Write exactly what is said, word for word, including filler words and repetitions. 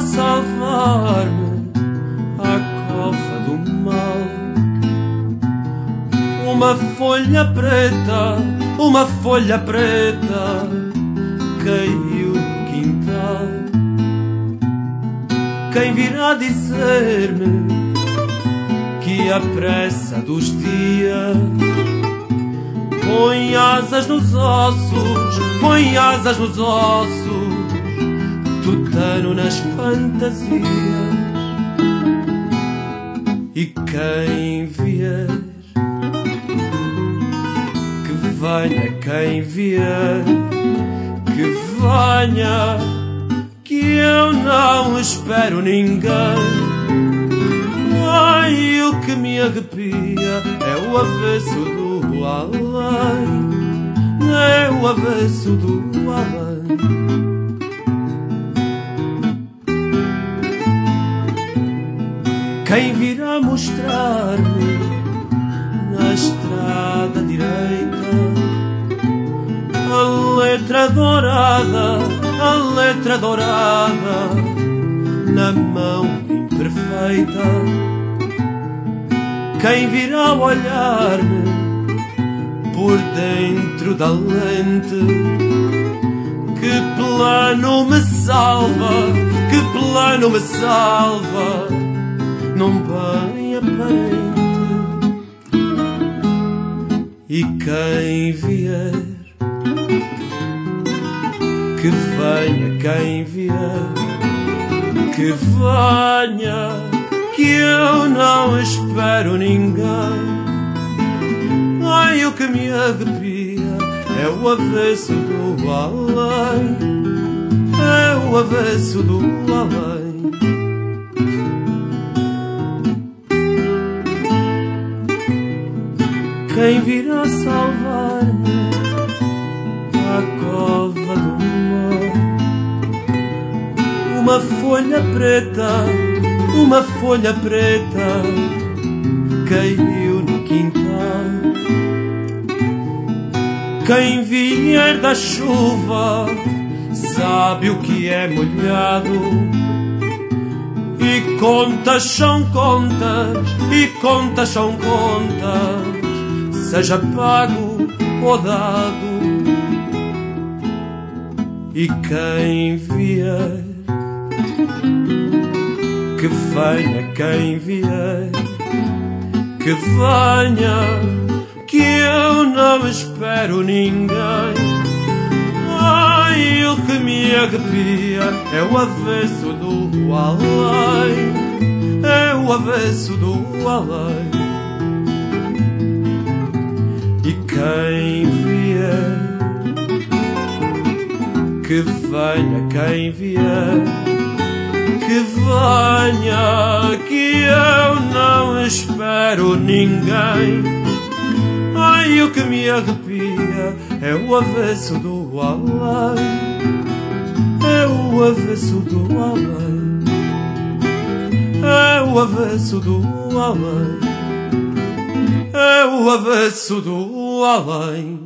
salvar-me à cova do mal. Uma folha preta, uma folha preta caiu no quintal. Quem virá dizer-me que a pressa dos dias põe asas nos ossos, põe asas nos ossos, tutano nas fantasias. E quem vier, que venha, quem vier, que venha, que eu não espero ninguém. Ai, o que me arrepia é o avesso do além, é o avesso do além. Quem virá mostrar-me na estrada direita a letra dourada, a letra dourada na mão imperfeita. Quem virá olhar-me por dentro da lente, que plano me salva, que plano me salva, não bem aparente. E quem vier, que venha, quem vier, que venha, que eu não espero ninguém. Ai, o que me arrepia é o avesso do além, é o avesso do além. Quem virá salvar-me à cova do mar? Uma folha preta, uma folha preta caiu no quintal. Quem vier da chuva sabe o que é molhado. E contas são contas, e contas são contas, seja pago ou dado. E quem vier, que venha, quem vier, que venha, que eu não espero ninguém. Ai, o que me arrepia é o avesso do além, é o avesso do além. E quem vier, que venha, quem vier, que venha, que eu não espero ninguém. Ai, o que me arrepia é o avesso do além, é o avesso do além, é o avesso do além, é o avesso do além.